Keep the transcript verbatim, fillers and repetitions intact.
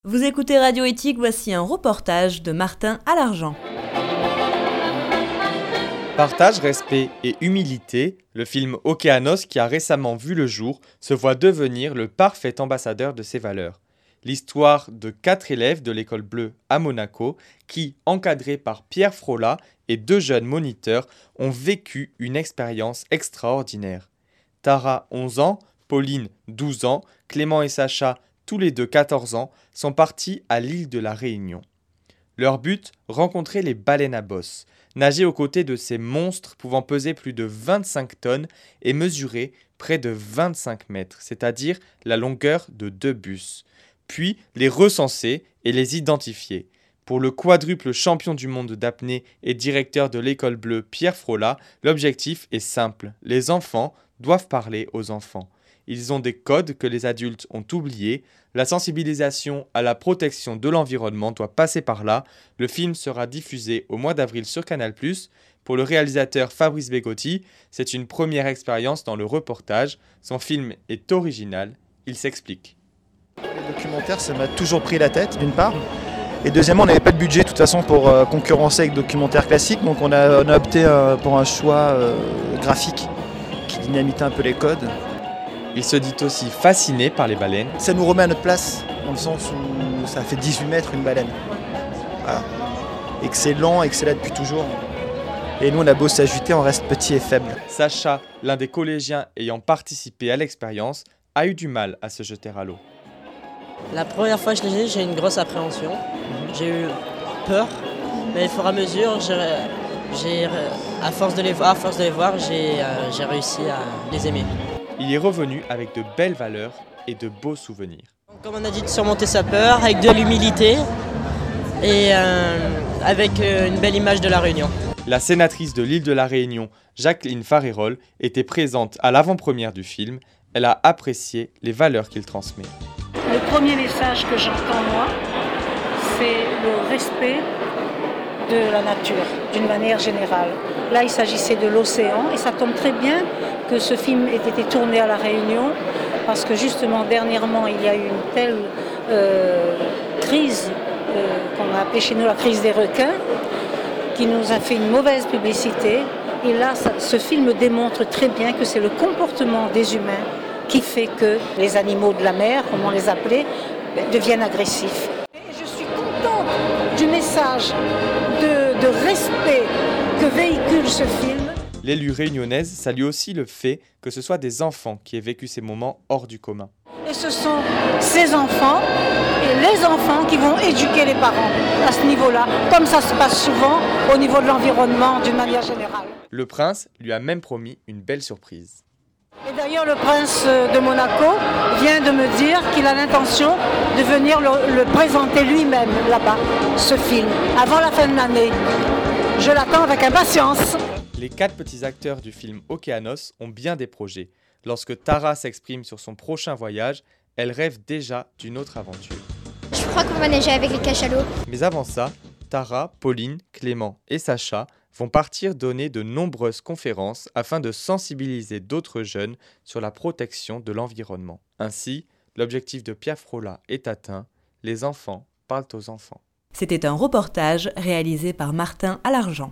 Vous écoutez Radio Éthique, voici un reportage de Martin Alargent. Partage, respect et humilité, le film Océanos qui a récemment vu le jour se voit devenir le parfait ambassadeur de ces valeurs. L'histoire de quatre élèves de l'école bleue à Monaco qui, encadrés par Pierre Frolla et deux jeunes moniteurs, ont vécu une expérience extraordinaire. Tara, onze ans, Pauline, douze ans, Clément et Sacha, tous les deux quatorze ans, sont partis à l'île de la Réunion. Leur but, rencontrer les baleines à bosse, nager aux côtés de ces monstres pouvant peser plus de vingt-cinq tonnes et mesurer près de vingt-cinq mètres, c'est-à-dire la longueur de deux bus. Puis les recenser et les identifier. Pour le quadruple champion du monde d'apnée et directeur de l'école bleue Pierre Frolla, l'objectif est simple. Les enfants doivent parler aux enfants. Ils ont des codes que les adultes ont oubliés. La sensibilisation à la protection de l'environnement doit passer par là. Le film sera diffusé au mois d'avril sur Canal plus. Pour le réalisateur Fabrice Begotti, c'est une première expérience dans le reportage. Son film est original, il s'explique. Le documentaire, ça m'a toujours pris la tête, d'une part. Et deuxièmement, on n'avait pas de budget de toute façon pour euh, concurrencer avec le documentaire classique. Donc on a, on a opté euh, pour un choix euh, graphique qui dynamitait un peu les codes. Il se dit aussi fasciné par les baleines. Ça nous remet à notre place, dans le sens où ça fait dix-huit mètres une baleine. Voilà. Et que c'est lent et que c'est là depuis toujours. Et nous, on a beau s'agiter, on reste petit et faible. Sacha, l'un des collégiens ayant participé à l'expérience, a eu du mal à se jeter à l'eau. La première fois que je l'ai vu, j'ai eu une grosse appréhension. J'ai eu peur, mais au fur et à mesure, j'ai, j'ai, à force de les voir, à force de les voir j'ai, euh, j'ai réussi à les aimer. Il est revenu avec de belles valeurs et de beaux souvenirs. Comme on a dit, de surmonter sa peur avec de l'humilité et euh, avec une belle image de la Réunion. La sénatrice de l'île de la Réunion, Jacqueline Farérol, était présente à l'avant-première du film. Elle a apprécié les valeurs qu'il transmet. Le premier message que j'entends, moi, c'est le respect de la nature, d'une manière générale. Là, il s'agissait de l'océan, et ça tombe très bien que ce film ait été tourné à La Réunion, parce que justement, dernièrement, il y a eu une telle euh, crise, euh, qu'on a appelée chez nous la crise des requins, qui nous a fait une mauvaise publicité. Et là, ça, ce film démontre très bien que c'est le comportement des humains qui fait que les animaux de la mer, comme on les appelait, deviennent agressifs. Et je suis contente du message de, de respect que véhicule ce film. L'élue réunionnaise salue aussi le fait que ce soit des enfants qui aient vécu ces moments hors du commun. Et ce sont ces enfants et les enfants qui vont éduquer les parents à ce niveau-là, comme ça se passe souvent au niveau de l'environnement d'une manière générale. Le prince lui a même promis une belle surprise. Et d'ailleurs, le prince de Monaco vient de me dire qu'il a l'intention de venir le, le présenter lui-même là-bas, ce film, avant la fin de l'année. Je l'attends avec impatience. Les quatre petits acteurs du film Océanos ont bien des projets. Lorsque Tara s'exprime sur son prochain voyage, elle rêve déjà d'une autre aventure. Je crois qu'on va nager avec les cachalots. Mais avant ça, Tara, Pauline, Clément et Sacha vont partir donner de nombreuses conférences afin de sensibiliser d'autres jeunes sur la protection de l'environnement. Ainsi, l'objectif de Pierre Frolla est atteint, les enfants parlent aux enfants. C'était un reportage réalisé par Martin Alargent.